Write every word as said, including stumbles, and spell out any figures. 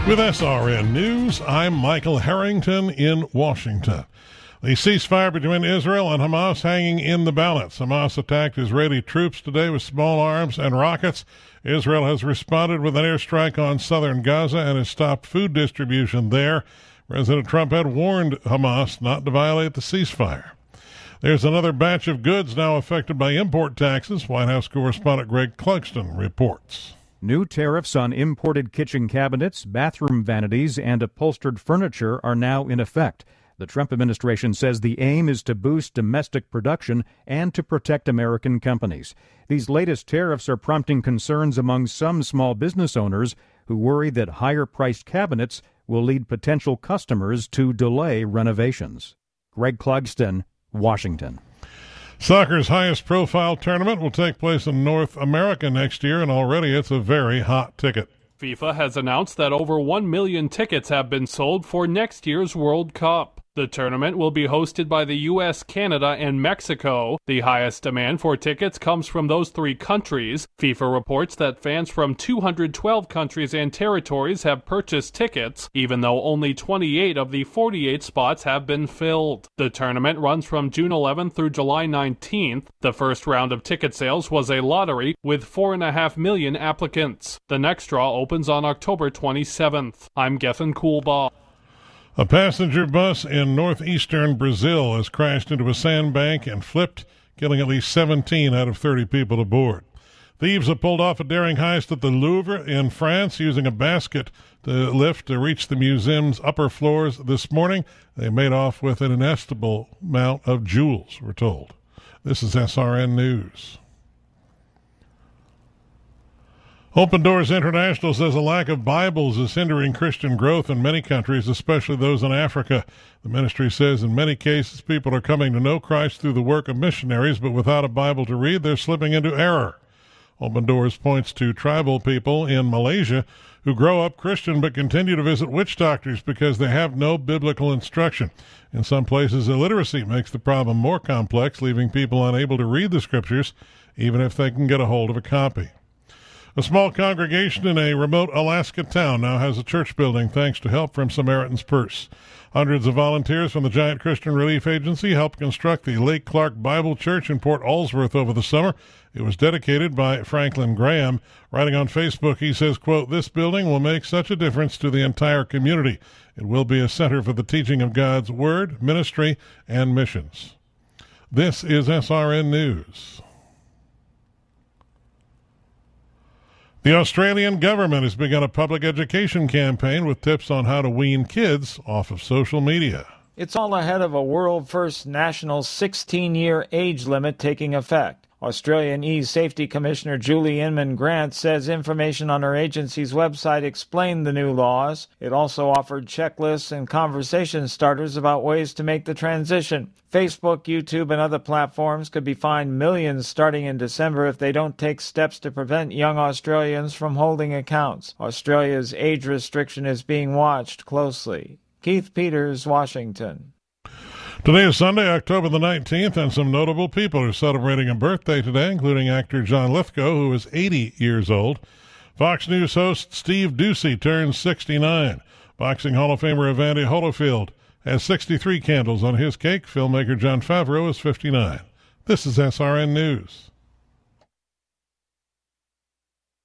With S R N News, I'm Michael Harrington in Washington. The ceasefire between Israel and Hamas hanging in the balance. Hamas attacked Israeli troops today with small arms and rockets. Israel has responded with an airstrike on southern Gaza and has stopped food distribution there. President Trump had warned Hamas not to violate the ceasefire. There's another batch of goods now affected by import taxes. White House correspondent Greg Clugston reports. New tariffs on imported kitchen cabinets, bathroom vanities, and upholstered furniture are now in effect. The Trump administration says the aim is to boost domestic production and to protect American companies. These latest tariffs are prompting concerns among some small business owners who worry that higher-priced cabinets will lead potential customers to delay renovations. Greg Clugston, Washington. Soccer's highest-profile tournament will take place in North America next year, and already it's a very hot ticket. FIFA has announced that over one million tickets have been sold for next year's World Cup. The tournament will be hosted by the U S, Canada, and Mexico. The highest demand for tickets comes from those three countries. FIFA reports that fans from two hundred twelve countries and territories have purchased tickets, even though only twenty-eight of the forty-eight spots have been filled. The tournament runs from June eleventh through July nineteenth. The first round of ticket sales was a lottery with four point five million applicants. The next draw opens on October twenty-seventh. I'm Gethin Coolbaugh. A passenger bus in northeastern Brazil has crashed into a sandbank and flipped, killing at least seventeen out of thirty people aboard. Thieves have pulled off a daring heist at the Louvre in France using a basket to lift to reach the museum's upper floors this morning. They made off with an inestimable amount of jewels, we're told. This is S R N News. Open Doors International says a lack of Bibles is hindering Christian growth in many countries, especially those in Africa. The ministry says in many cases people are coming to know Christ through the work of missionaries, but without a Bible to read, they're slipping into error. Open Doors points to tribal people in Malaysia who grow up Christian but continue to visit witch doctors because they have no biblical instruction. In some places, illiteracy makes the problem more complex, leaving people unable to read the scriptures, even if they can get a hold of a copy. A small congregation in a remote Alaska town now has a church building thanks to help from Samaritan's Purse. Hundreds of volunteers from the Giant Christian Relief Agency helped construct the Lake Clark Bible Church in Port Allsworth over the summer. It was dedicated by Franklin Graham. Writing on Facebook, he says, quote, "This building will make such a difference to the entire community. It will be a center for the teaching of God's Word, ministry, and missions." This is S R N News. The Australian government has begun a public education campaign with tips on how to wean kids off of social media. It's all ahead of a world-first national sixteen-year age limit taking effect. Australian E-Safety Commissioner Julie Inman-Grant says information on her agency's website explained the new laws. It also offered checklists and conversation starters about ways to make the transition. Facebook, YouTube, and other platforms could be fined millions starting in December if they don't take steps to prevent young Australians from holding accounts. Australia's age restriction is being watched closely. Keith Peters, Washington. Today is Sunday, October the nineteenth, and some notable people are celebrating a birthday today, including actor John Lithgow, who is eighty years old. Fox News host Steve Doocy turns sixty-nine. Boxing Hall of Famer Evander Holyfield has sixty-three candles on his cake. Filmmaker Jon Favreau is fifty-nine. This is S R N News.